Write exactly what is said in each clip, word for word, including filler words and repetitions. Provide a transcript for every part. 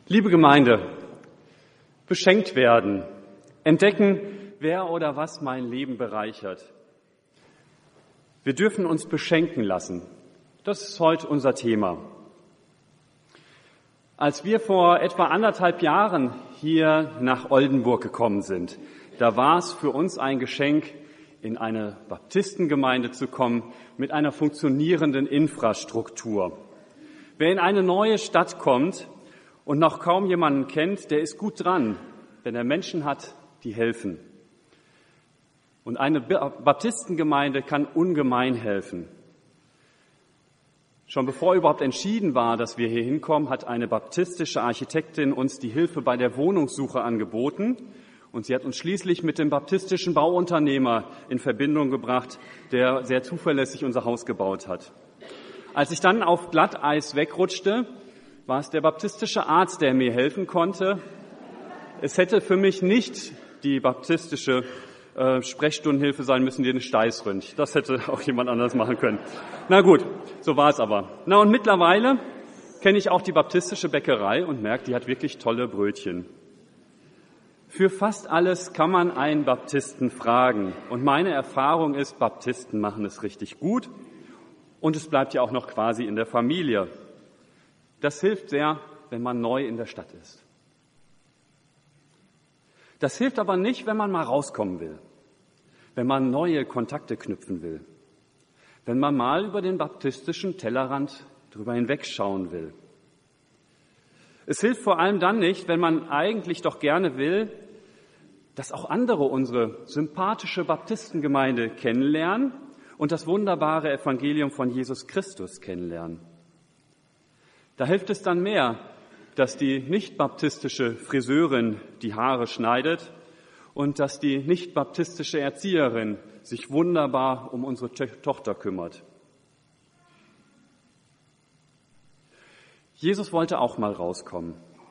Liebe Gemeinde, beschenkt werden, entdecken, wer oder was mein Leben bereichert. Wir dürfen uns beschenken lassen. Das ist heute unser Thema. Als wir vor etwa anderthalb Jahren hier nach Oldenburg gekommen sind, da war es für uns ein Geschenk, in eine Baptistengemeinde zu kommen mit einer funktionierenden Infrastruktur. Wer in eine neue Stadt kommt und noch kaum jemanden kennt, der ist gut dran, wenn er Menschen hat, die helfen. Und eine Baptistengemeinde kann ungemein helfen. Schon bevor überhaupt entschieden war, dass wir hier hinkommen, hat eine baptistische Architektin uns die Hilfe bei der Wohnungssuche angeboten. Und sie hat uns schließlich mit dem baptistischen Bauunternehmer in Verbindung gebracht, der sehr zuverlässig unser Haus gebaut hat. Als ich dann auf Glatteis wegrutschte, war es der baptistische Arzt, der mir helfen konnte. Es hätte für mich nicht die baptistische äh, Sprechstundenhilfe sein müssen, die eine Steißründ. Das hätte auch jemand anders machen können. Na gut, so war es aber. Na und mittlerweile kenne ich auch die baptistische Bäckerei und merke, die hat wirklich tolle Brötchen. Für fast alles kann man einen Baptisten fragen. Und meine Erfahrung ist, Baptisten machen es richtig gut. Und es bleibt ja auch noch quasi in der Familie. Das hilft sehr, wenn man neu in der Stadt ist. Das hilft aber nicht, wenn man mal rauskommen will, wenn man neue Kontakte knüpfen will, wenn man mal über den baptistischen Tellerrand drüber hinwegschauen will. Es hilft vor allem dann nicht, wenn man eigentlich doch gerne will, dass auch andere unsere sympathische Baptistengemeinde kennenlernen und das wunderbare Evangelium von Jesus Christus kennenlernen. Da hilft es dann mehr, dass die nicht-baptistische Friseurin die Haare schneidet und dass die nicht-baptistische Erzieherin sich wunderbar um unsere Tochter kümmert. Jesus wollte auch mal rauskommen.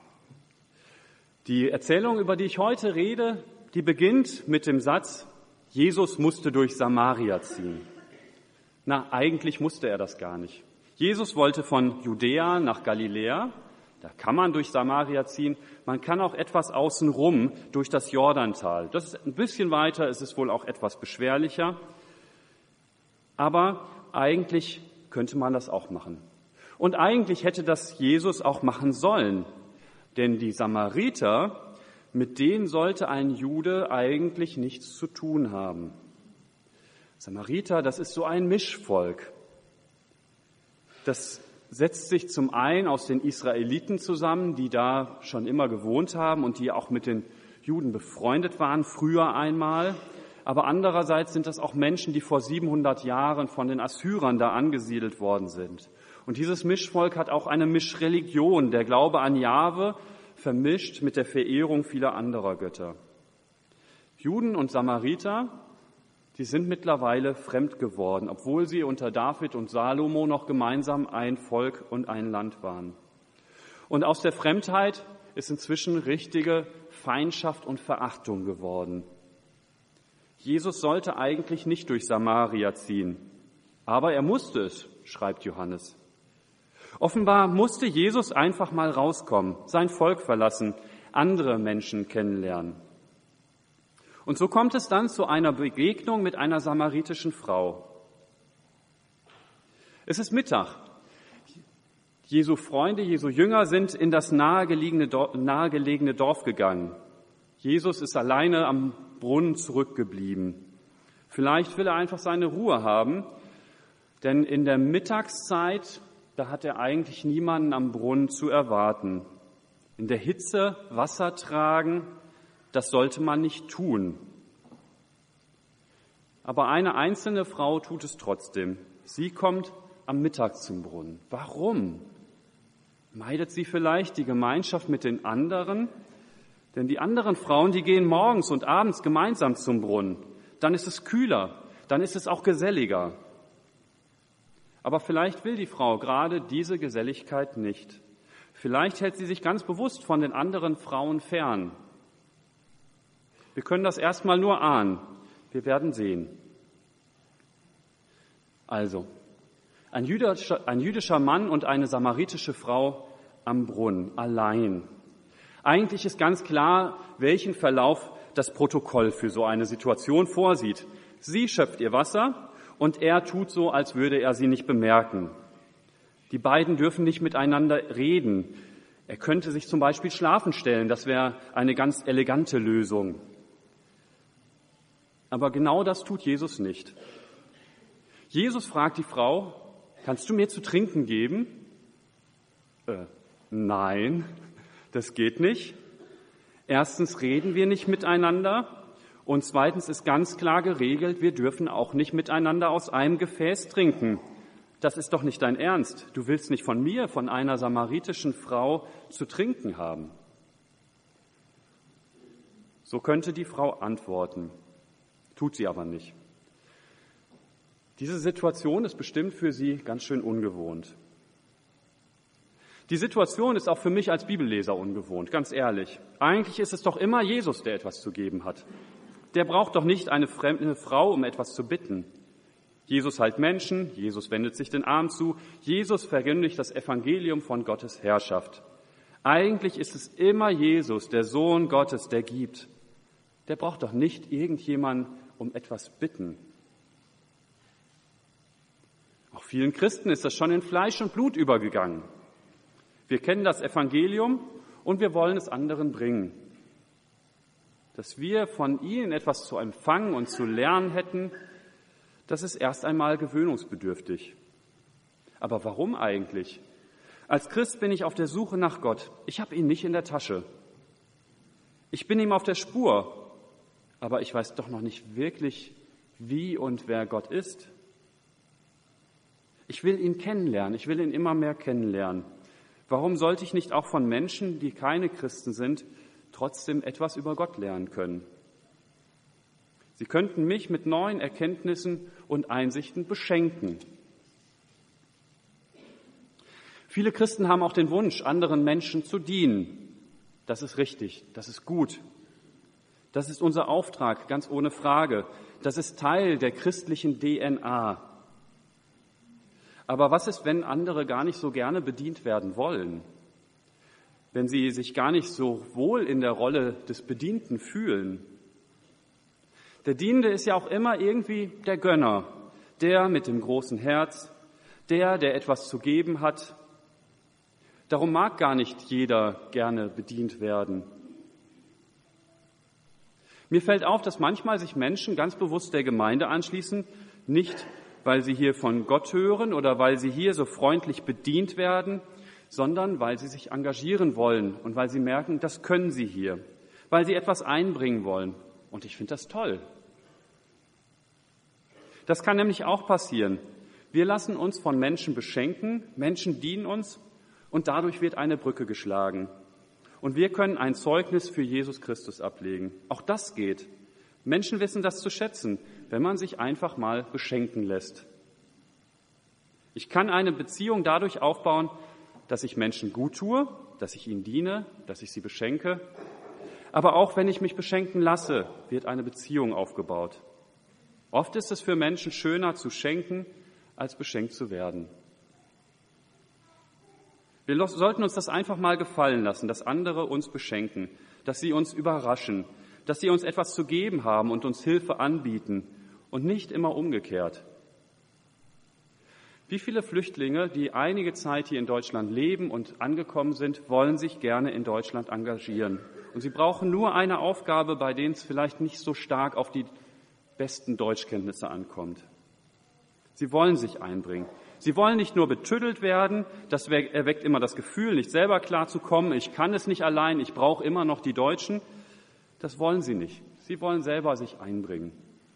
Die Erzählung, über die ich heute rede, die beginnt mit dem Satz, Jesus musste durch Samaria ziehen. Na, eigentlich musste er das gar nicht. Jesus wollte von Judäa nach Galiläa, da kann man durch Samaria ziehen, man kann auch etwas außenrum durch das Jordantal. Das ist ein bisschen weiter, es ist wohl auch etwas beschwerlicher, aber eigentlich könnte man das auch machen. Und eigentlich hätte das Jesus auch machen sollen, denn die Samariter, mit denen sollte ein Jude eigentlich nichts zu tun haben. Samariter, das ist so ein Mischvolk. Das setzt sich zum einen aus den Israeliten zusammen, die da schon immer gewohnt haben und die auch mit den Juden befreundet waren, früher einmal. Aber andererseits sind das auch Menschen, die vor siebenhundert Jahren von den Assyrern da angesiedelt worden sind. Und dieses Mischvolk hat auch eine Mischreligion, der Glaube an Jahwe, vermischt mit der Verehrung vieler anderer Götter. Juden und Samariter, die sind mittlerweile fremd geworden, obwohl sie unter David und Salomo noch gemeinsam ein Volk und ein Land waren. Und aus der Fremdheit ist inzwischen richtige Feindschaft und Verachtung geworden. Jesus sollte eigentlich nicht durch Samaria ziehen, aber er musste es, schreibt Johannes. Offenbar musste Jesus einfach mal rauskommen, sein Volk verlassen, andere Menschen kennenlernen. Und so kommt es dann zu einer Begegnung mit einer samaritischen Frau. Es ist Mittag. Jesu Freunde, Jesu Jünger sind in das nahegelegene Dorf, nahegelegene Dorf gegangen. Jesus ist alleine am Brunnen zurückgeblieben. Vielleicht will er einfach seine Ruhe haben, denn in der Mittagszeit, da hat er eigentlich niemanden am Brunnen zu erwarten. In der Hitze Wasser tragen, das sollte man nicht tun. Aber eine einzelne Frau tut es trotzdem. Sie kommt am Mittag zum Brunnen. Warum? Meidet sie vielleicht die Gemeinschaft mit den anderen? Denn die anderen Frauen, die gehen morgens und abends gemeinsam zum Brunnen. Dann ist es kühler, dann ist es auch geselliger. Aber vielleicht will die Frau gerade diese Geselligkeit nicht. Vielleicht hält sie sich ganz bewusst von den anderen Frauen fern. Wir können das erstmal nur ahnen. Wir werden sehen. Also, ein jüdischer, ein jüdischer Mann und eine samaritische Frau am Brunnen, allein. Eigentlich ist ganz klar, welchen Verlauf das Protokoll für so eine Situation vorsieht. Sie schöpft ihr Wasser und er tut so, als würde er sie nicht bemerken. Die beiden dürfen nicht miteinander reden. Er könnte sich zum Beispiel schlafen stellen, das wäre eine ganz elegante Lösung. Aber genau das tut Jesus nicht. Jesus fragt die Frau, kannst du mir zu trinken geben? Äh, nein, das geht nicht. Erstens reden wir nicht miteinander und zweitens ist ganz klar geregelt, wir dürfen auch nicht miteinander aus einem Gefäß trinken. Das ist doch nicht dein Ernst. Du willst nicht von mir, von einer samaritischen Frau, zu trinken haben. So könnte die Frau antworten, tut sie aber nicht. Diese Situation ist bestimmt für sie ganz schön ungewohnt. Die Situation ist auch für mich als Bibelleser ungewohnt, ganz ehrlich. Eigentlich ist es doch immer Jesus, der etwas zu geben hat. Der braucht doch nicht eine fremde Frau, um etwas zu bitten. Jesus heilt Menschen, Jesus wendet sich den Armen zu, Jesus verkündigt das Evangelium von Gottes Herrschaft. Eigentlich ist es immer Jesus, der Sohn Gottes, der gibt. Der braucht doch nicht irgendjemanden um etwas bitten. Auch vielen Christen ist das schon in Fleisch und Blut übergegangen. Wir kennen das Evangelium und wir wollen es anderen bringen. Dass wir von ihnen etwas zu empfangen und zu lernen hätten, das ist erst einmal gewöhnungsbedürftig. Aber warum eigentlich? Als Christ bin ich auf der Suche nach Gott. Ich habe ihn nicht in der Tasche. Ich bin ihm auf der Spur, aber ich weiß doch noch nicht wirklich, wie und wer Gott ist. Ich will ihn kennenlernen, ich will ihn immer mehr kennenlernen. Warum sollte ich nicht auch von Menschen, die keine Christen sind, trotzdem etwas über Gott lernen können? Sie könnten mich mit neuen Erkenntnissen und Einsichten beschenken. Viele Christen haben auch den Wunsch, anderen Menschen zu dienen. Das ist richtig, das ist gut. Das ist unser Auftrag, ganz ohne Frage. Das ist Teil der christlichen D N A. Aber was ist, wenn andere gar nicht so gerne bedient werden wollen? Wenn sie sich gar nicht so wohl in der Rolle des Bedienten fühlen? Der Dienende ist ja auch immer irgendwie der Gönner, der mit dem großen Herz, der, der etwas zu geben hat. Darum mag gar nicht jeder gerne bedient werden. Mir fällt auf, dass manchmal sich Menschen ganz bewusst der Gemeinde anschließen, nicht weil sie hier von Gott hören oder weil sie hier so freundlich bedient werden, sondern weil sie sich engagieren wollen und weil sie merken, das können sie hier, weil sie etwas einbringen wollen. Und ich finde das toll. Das kann nämlich auch passieren. Wir lassen uns von Menschen beschenken, Menschen dienen uns und dadurch wird eine Brücke geschlagen. Und wir können ein Zeugnis für Jesus Christus ablegen. Auch das geht. Menschen wissen das zu schätzen, wenn man sich einfach mal beschenken lässt. Ich kann eine Beziehung dadurch aufbauen, dass ich Menschen gut tue, dass ich ihnen diene, dass ich sie beschenke. Aber auch wenn ich mich beschenken lasse, wird eine Beziehung aufgebaut. Oft ist es für Menschen schöner zu schenken, als beschenkt zu werden. Wir sollten uns das einfach mal gefallen lassen, dass andere uns beschenken, dass sie uns überraschen, dass sie uns etwas zu geben haben und uns Hilfe anbieten und nicht immer umgekehrt. Wie viele Flüchtlinge, die einige Zeit hier in Deutschland leben und angekommen sind, wollen sich gerne in Deutschland engagieren. Und sie brauchen nur eine Aufgabe, bei denen es vielleicht nicht so stark auf die besten Deutschkenntnisse ankommt. Sie wollen sich einbringen. Sie wollen nicht nur betüttelt werden, das erweckt immer das Gefühl, nicht selber klarzukommen, ich kann es nicht allein, ich brauche immer noch die Deutschen. Das wollen sie nicht. Sie wollen selber sich einbringen.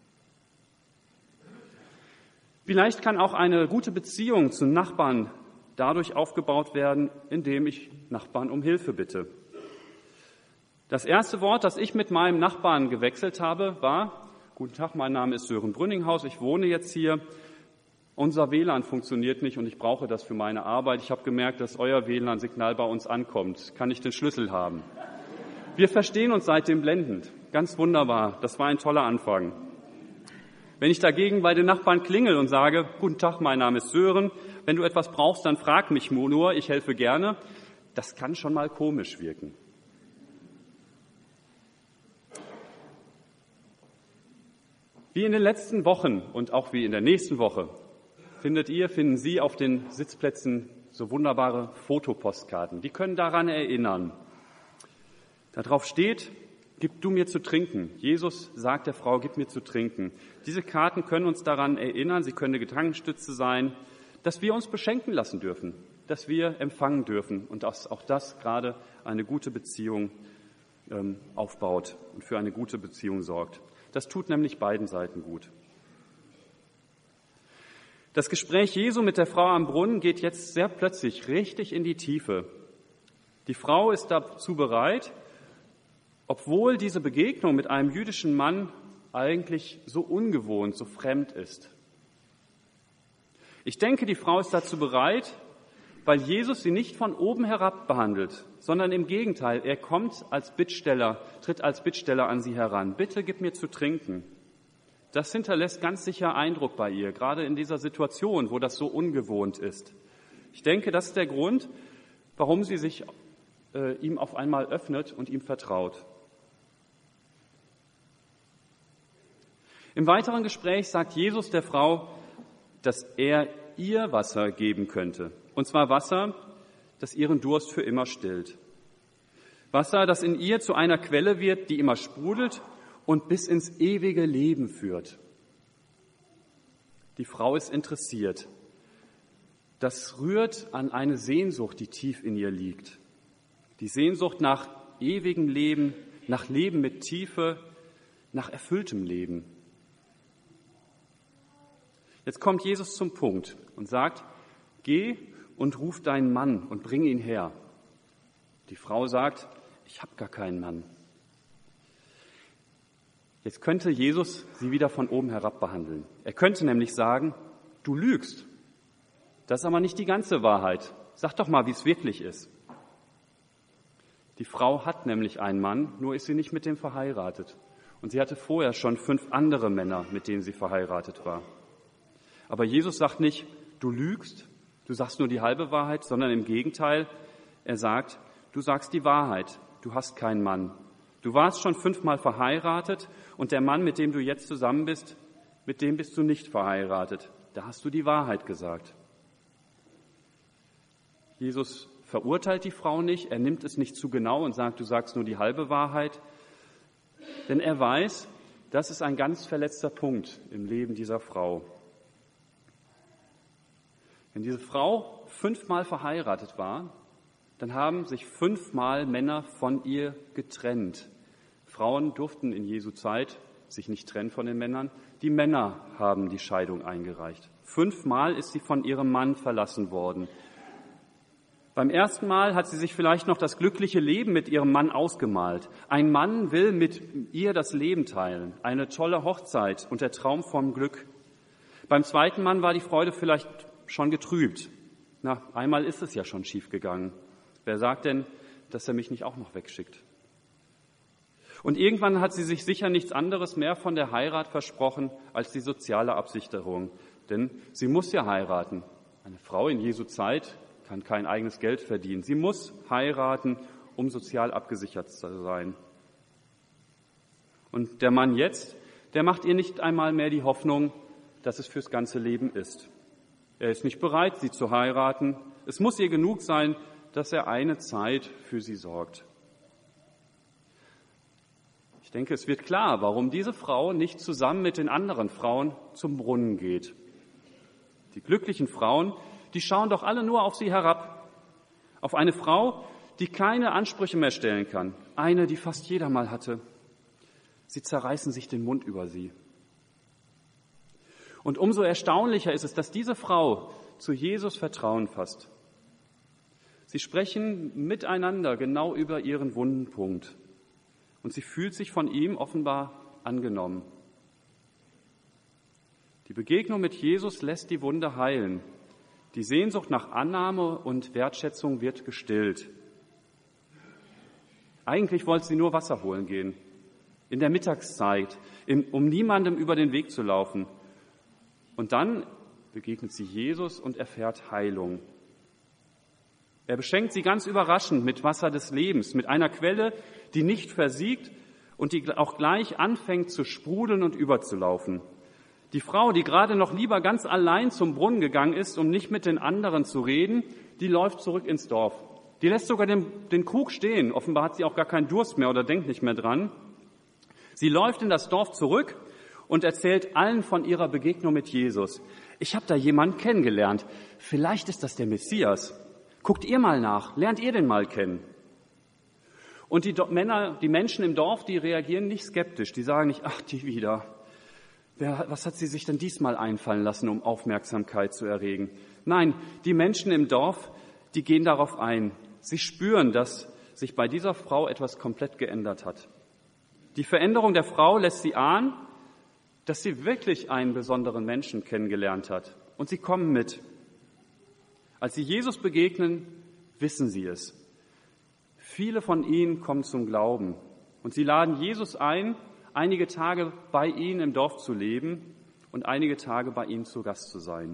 Vielleicht kann auch eine gute Beziehung zu Nachbarn dadurch aufgebaut werden, indem ich Nachbarn um Hilfe bitte. Das erste Wort, das ich mit meinem Nachbarn gewechselt habe, war: Guten Tag, mein Name ist Sören Brünninghaus, ich wohne jetzt hier. Unser W L A N funktioniert nicht und ich brauche das für meine Arbeit. Ich habe gemerkt, dass euer W L A N-Signal bei uns ankommt. Kann ich den Schlüssel haben? Wir verstehen uns seitdem blendend. Ganz wunderbar. Das war ein toller Anfang. Wenn ich dagegen bei den Nachbarn klingel und sage: Guten Tag, mein Name ist Sören, wenn du etwas brauchst, dann frag mich nur, ich helfe gerne, das kann schon mal komisch wirken. Wie in den letzten Wochen und auch wie in der nächsten Woche findet ihr, finden Sie auf den Sitzplätzen so wunderbare Fotopostkarten. Die können daran erinnern. Darauf steht, gib du mir zu trinken. Jesus sagt der Frau, gib mir zu trinken. Diese Karten können uns daran erinnern, sie können eine Gedankenstütze sein, dass wir uns beschenken lassen dürfen, dass wir empfangen dürfen und dass auch das gerade eine gute Beziehung ähm, aufbaut und für eine gute Beziehung sorgt. Das tut nämlich beiden Seiten gut. Das Gespräch Jesu mit der Frau am Brunnen geht jetzt sehr plötzlich richtig in die Tiefe. Die Frau ist dazu bereit, obwohl diese Begegnung mit einem jüdischen Mann eigentlich so ungewohnt, so fremd ist. Ich denke, die Frau ist dazu bereit, weil Jesus sie nicht von oben herab behandelt, sondern im Gegenteil, er kommt als Bittsteller, tritt als Bittsteller an sie heran. Bitte gib mir zu trinken. Das hinterlässt ganz sicher Eindruck bei ihr, gerade in dieser Situation, wo das so ungewohnt ist. Ich denke, das ist der Grund, warum sie sich äh, ihm auf einmal öffnet und ihm vertraut. Im weiteren Gespräch sagt Jesus der Frau, dass er ihr Wasser geben könnte. Und zwar Wasser, das ihren Durst für immer stillt. Wasser, das in ihr zu einer Quelle wird, die immer sprudelt und bis ins ewige Leben führt. Die Frau ist interessiert. Das rührt an eine Sehnsucht, die tief in ihr liegt. Die Sehnsucht nach ewigem Leben, nach Leben mit Tiefe, nach erfülltem Leben. Jetzt kommt Jesus zum Punkt und sagt, geh und ruf deinen Mann und bring ihn her. Die Frau sagt, ich habe gar keinen Mann. Jetzt könnte Jesus sie wieder von oben herab behandeln. Er könnte nämlich sagen, du lügst. Das ist aber nicht die ganze Wahrheit. Sag doch mal, wie es wirklich ist. Die Frau hat nämlich einen Mann, nur ist sie nicht mit dem verheiratet. Und sie hatte vorher schon fünf andere Männer, mit denen sie verheiratet war. Aber Jesus sagt nicht, du lügst, du sagst nur die halbe Wahrheit, sondern im Gegenteil, er sagt, du sagst die Wahrheit, du hast keinen Mann. Du warst schon fünfmal verheiratet und der Mann, mit dem du jetzt zusammen bist, mit dem bist du nicht verheiratet. Da hast du die Wahrheit gesagt. Jesus verurteilt die Frau nicht, er nimmt es nicht zu genau und sagt, du sagst nur die halbe Wahrheit, denn er weiß, das ist ein ganz verletzter Punkt im Leben dieser Frau. Wenn diese Frau fünfmal verheiratet war, dann haben sich fünfmal Männer von ihr getrennt. Frauen durften in Jesu Zeit sich nicht trennen von den Männern. Die Männer haben die Scheidung eingereicht. Fünfmal ist sie von ihrem Mann verlassen worden. Beim ersten Mal hat sie sich vielleicht noch das glückliche Leben mit ihrem Mann ausgemalt. Ein Mann will mit ihr das Leben teilen, eine tolle Hochzeit und der Traum vom Glück. Beim zweiten Mann war die Freude vielleicht schon getrübt. Na, einmal ist es ja schon schief gegangen. Wer sagt denn, dass er mich nicht auch noch wegschickt? Und irgendwann hat sie sich sicher nichts anderes mehr von der Heirat versprochen als die soziale Absicherung. Denn sie muss ja heiraten. Eine Frau in Jesu Zeit kann kein eigenes Geld verdienen. Sie muss heiraten, um sozial abgesichert zu sein. Und der Mann jetzt, der macht ihr nicht einmal mehr die Hoffnung, dass es fürs ganze Leben ist. Er ist nicht bereit, sie zu heiraten. Es muss ihr genug sein, dass er eine Zeit für sie sorgt. Ich denke, es wird klar, warum diese Frau nicht zusammen mit den anderen Frauen zum Brunnen geht. Die glücklichen Frauen, die schauen doch alle nur auf sie herab. Auf eine Frau, die keine Ansprüche mehr stellen kann. Eine, die fast jeder mal hatte. Sie zerreißen sich den Mund über sie. Und umso erstaunlicher ist es, dass diese Frau zu Jesus Vertrauen fasst. Sie sprechen miteinander genau über ihren Wundenpunkt. Und sie fühlt sich von ihm offenbar angenommen. Die Begegnung mit Jesus lässt die Wunde heilen. Die Sehnsucht nach Annahme und Wertschätzung wird gestillt. Eigentlich wollte sie nur Wasser holen gehen, in der Mittagszeit, um niemandem über den Weg zu laufen. Und dann begegnet sie Jesus und erfährt Heilung. Er beschenkt sie ganz überraschend mit Wasser des Lebens, mit einer Quelle, die nicht versiegt und die auch gleich anfängt zu sprudeln und überzulaufen. Die Frau, die gerade noch lieber ganz allein zum Brunnen gegangen ist, um nicht mit den anderen zu reden, die läuft zurück ins Dorf. Die lässt sogar den, den Krug stehen. Offenbar hat sie auch gar keinen Durst mehr oder denkt nicht mehr dran. Sie läuft in das Dorf zurück und erzählt allen von ihrer Begegnung mit Jesus. Ich habe da jemanden kennengelernt. Vielleicht ist das der Messias. Guckt ihr mal nach, lernt ihr den mal kennen. Und die Männer, die Menschen im Dorf, die reagieren nicht skeptisch. Die sagen nicht, ach, die wieder. Wer, was hat sie sich denn diesmal einfallen lassen, um Aufmerksamkeit zu erregen? Nein, die Menschen im Dorf, die gehen darauf ein. Sie spüren, dass sich bei dieser Frau etwas komplett geändert hat. Die Veränderung der Frau lässt sie ahnen, dass sie wirklich einen besonderen Menschen kennengelernt hat. Und sie kommen mit. Als sie Jesus begegnen, wissen sie es. Viele von ihnen kommen zum Glauben. Und sie laden Jesus ein, einige Tage bei ihnen im Dorf zu leben und einige Tage bei ihm zu Gast zu sein.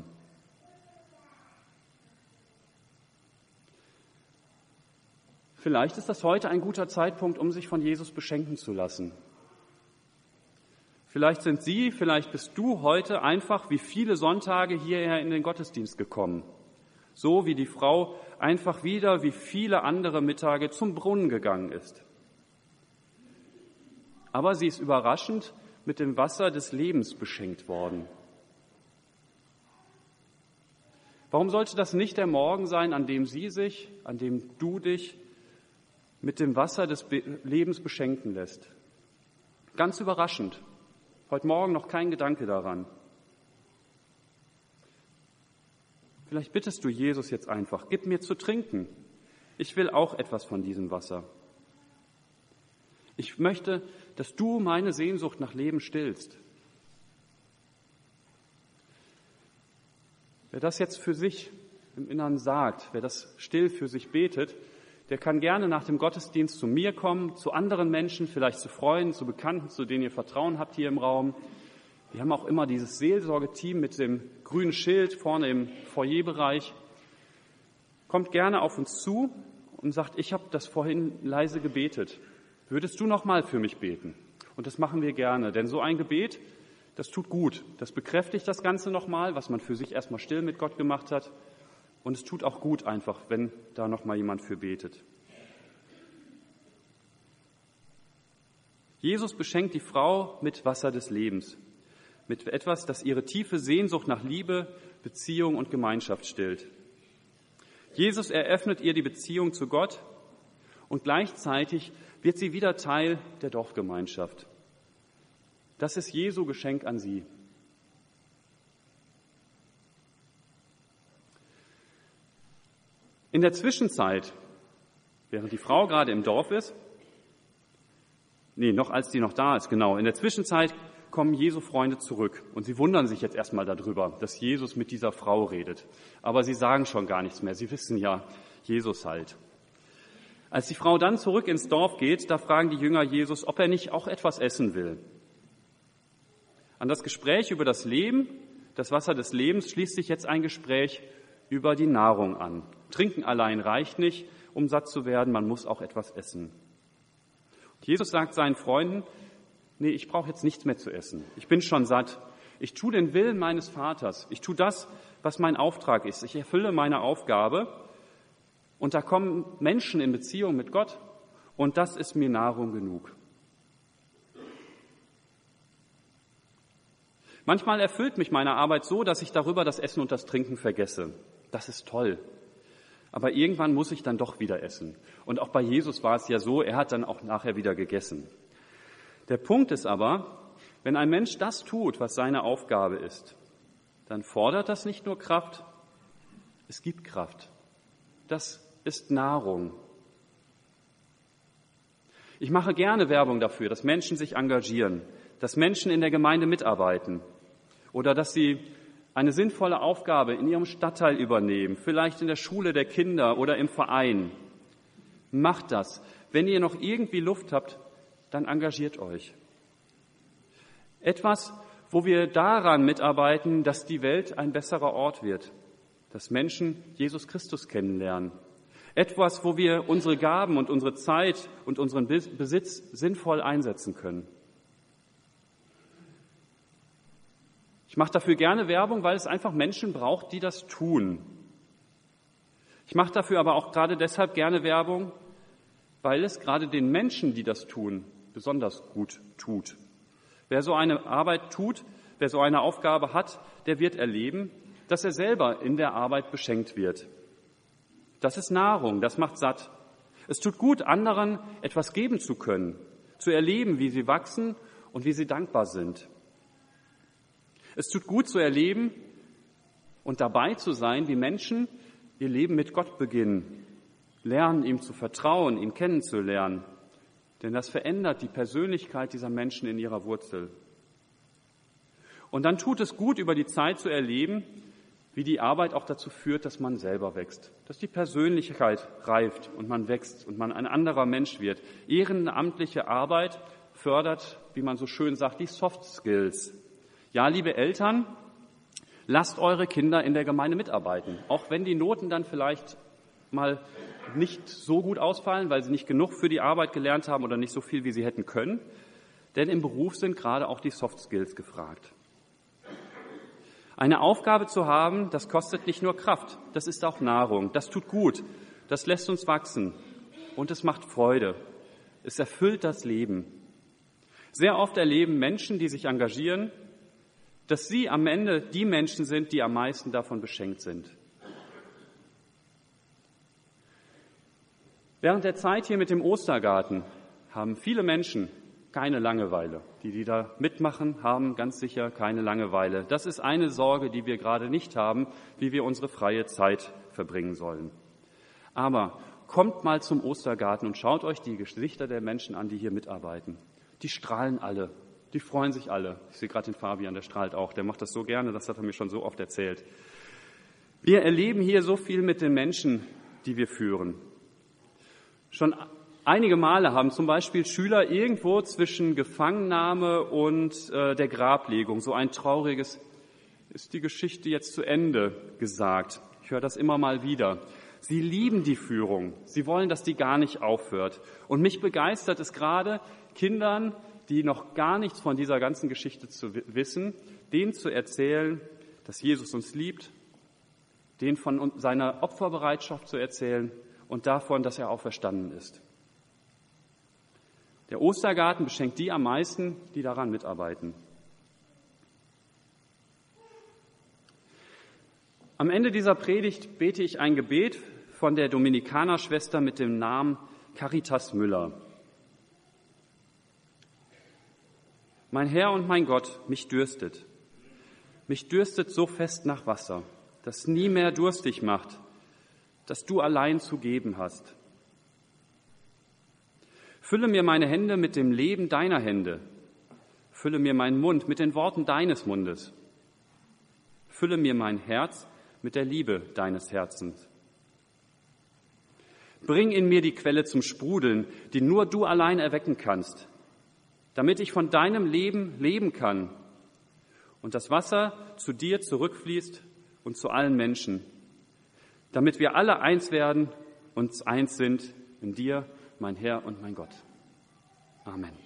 Vielleicht ist das heute ein guter Zeitpunkt, um sich von Jesus beschenken zu lassen. Vielleicht sind Sie, vielleicht bist du heute einfach wie viele Sonntage hierher in den Gottesdienst gekommen. So wie die Frau einfach wieder wie viele andere Mittage zum Brunnen gegangen ist. Aber sie ist überraschend mit dem Wasser des Lebens beschenkt worden. Warum sollte das nicht der Morgen sein, an dem sie sich, an dem du dich mit dem Wasser des Lebens beschenken lässt? Ganz überraschend. Heute Morgen noch kein Gedanke daran. Vielleicht bittest du Jesus jetzt einfach, gib mir zu trinken. Ich will auch etwas von diesem Wasser. Ich möchte, dass du meine Sehnsucht nach Leben stillst. Wer das jetzt für sich im Inneren sagt, wer das still für sich betet, der kann gerne nach dem Gottesdienst zu mir kommen, zu anderen Menschen, vielleicht zu Freunden, zu Bekannten, zu denen ihr Vertrauen habt hier im Raum. Wir haben auch immer dieses Seelsorgeteam mit dem grünen Schild vorne im Foyerbereich. Kommt gerne auf uns zu und sagt, ich habe das vorhin leise gebetet. Würdest du noch mal für mich beten? Und das machen wir gerne, denn so ein Gebet, das tut gut. Das bekräftigt das Ganze nochmal, was man für sich erstmal still mit Gott gemacht hat. Und es tut auch gut einfach, wenn da noch mal jemand für betet. Jesus beschenkt die Frau mit Wasser des Lebens, mit etwas, das ihre tiefe Sehnsucht nach Liebe, Beziehung und Gemeinschaft stillt. Jesus eröffnet ihr die Beziehung zu Gott und gleichzeitig wird sie wieder Teil der Dorfgemeinschaft. Das ist Jesu Geschenk an sie. In der Zwischenzeit, während die Frau gerade im Dorf ist, nee, noch als die noch da ist, genau, in der Zwischenzeit kommen Jesu Freunde zurück und sie wundern sich jetzt erstmal darüber, dass Jesus mit dieser Frau redet. Aber sie sagen schon gar nichts mehr, sie wissen ja, Jesus halt. Als die Frau dann zurück ins Dorf geht, da fragen die Jünger Jesus, ob er nicht auch etwas essen will. An das Gespräch über das Leben, das Wasser des Lebens, schließt sich jetzt ein Gespräch über die Nahrung an. Trinken allein reicht nicht, um satt zu werden, man muss auch etwas essen. Und Jesus sagt seinen Freunden, nee, ich brauche jetzt nichts mehr zu essen. Ich bin schon satt. Ich tue den Willen meines Vaters. Ich tue das, was mein Auftrag ist. Ich erfülle meine Aufgabe. Und da kommen Menschen in Beziehung mit Gott. Und das ist mir Nahrung genug. Manchmal erfüllt mich meine Arbeit so, dass ich darüber das Essen und das Trinken vergesse. Das ist toll. Aber irgendwann muss ich dann doch wieder essen. Und auch bei Jesus war es ja so, er hat dann auch nachher wieder gegessen. Der Punkt ist aber, wenn ein Mensch das tut, was seine Aufgabe ist, dann fordert das nicht nur Kraft, es gibt Kraft. Das ist Nahrung. Ich mache gerne Werbung dafür, dass Menschen sich engagieren, dass Menschen in der Gemeinde mitarbeiten oder dass sie eine sinnvolle Aufgabe in ihrem Stadtteil übernehmen, vielleicht in der Schule der Kinder oder im Verein. Macht das. Wenn ihr noch irgendwie Luft habt, dann engagiert euch. Etwas, wo wir daran mitarbeiten, dass die Welt ein besserer Ort wird, dass Menschen Jesus Christus kennenlernen. Etwas, wo wir unsere Gaben und unsere Zeit und unseren Besitz sinnvoll einsetzen können. Ich mache dafür gerne Werbung, weil es einfach Menschen braucht, die das tun. Ich mache dafür aber auch gerade deshalb gerne Werbung, weil es gerade den Menschen, die das tun, besonders gut tut. Wer so eine Arbeit tut, wer so eine Aufgabe hat, der wird erleben, dass er selber in der Arbeit beschenkt wird. Das ist Nahrung, das macht satt. Es tut gut, anderen etwas geben zu können, zu erleben, wie sie wachsen und wie sie dankbar sind. Es tut gut zu erleben und dabei zu sein, wie Menschen ihr Leben mit Gott beginnen, lernen, ihm zu vertrauen, ihn kennenzulernen. Denn das verändert die Persönlichkeit dieser Menschen in ihrer Wurzel. Und dann tut es gut, über die Zeit zu erleben, wie die Arbeit auch dazu führt, dass man selber wächst, dass die Persönlichkeit reift und man wächst und man ein anderer Mensch wird. Ehrenamtliche Arbeit fördert, wie man so schön sagt, die Soft Skills. Ja, liebe Eltern, lasst eure Kinder in der Gemeinde mitarbeiten, auch wenn die Noten dann vielleicht mal nicht so gut ausfallen, weil sie nicht genug für die Arbeit gelernt haben oder nicht so viel, wie sie hätten können. Denn im Beruf sind gerade auch die Soft Skills gefragt. Eine Aufgabe zu haben, das kostet nicht nur Kraft, das ist auch Nahrung, das tut gut, das lässt uns wachsen und es macht Freude, es erfüllt das Leben. Sehr oft erleben Menschen, die sich engagieren, dass sie am Ende die Menschen sind, die am meisten davon beschenkt sind. Während der Zeit hier mit dem Ostergarten haben viele Menschen keine Langeweile. Die, die da mitmachen, haben ganz sicher keine Langeweile. Das ist eine Sorge, die wir gerade nicht haben, wie wir unsere freie Zeit verbringen sollen. Aber kommt mal zum Ostergarten und schaut euch die Gesichter der Menschen an, die hier mitarbeiten. Die strahlen alle, die freuen sich alle. Ich sehe gerade den Fabian, der strahlt auch, der macht das so gerne, das hat er mir schon so oft erzählt. Wir erleben hier so viel mit den Menschen, die wir führen. Schon einige Male haben zum Beispiel Schüler irgendwo zwischen Gefangennahme und äh, der Grablegung so ein trauriges, ist die Geschichte jetzt zu Ende gesagt. Ich höre das immer mal wieder. Sie lieben die Führung. Sie wollen, dass die gar nicht aufhört. Und mich begeistert es gerade, Kindern, die noch gar nichts von dieser ganzen Geschichte zu wissen, denen zu erzählen, dass Jesus uns liebt, denen von seiner Opferbereitschaft zu erzählen und davon, dass er auferstanden ist. Der Ostergarten beschenkt die am meisten, die daran mitarbeiten. Am Ende dieser Predigt bete ich ein Gebet von der Dominikanerschwester mit dem Namen Caritas Müller. Mein Herr und mein Gott, mich dürstet. Mich dürstet so fest nach Wasser, das nie mehr durstig macht, das du allein zu geben hast. Fülle mir meine Hände mit dem Leben deiner Hände. Fülle mir meinen Mund mit den Worten deines Mundes. Fülle mir mein Herz mit der Liebe deines Herzens. Bring in mir die Quelle zum Sprudeln, die nur du allein erwecken kannst, damit ich von deinem Leben leben kann und das Wasser zu dir zurückfließt und zu allen Menschen, damit wir alle eins werden und eins sind in dir, mein Herr und mein Gott. Amen.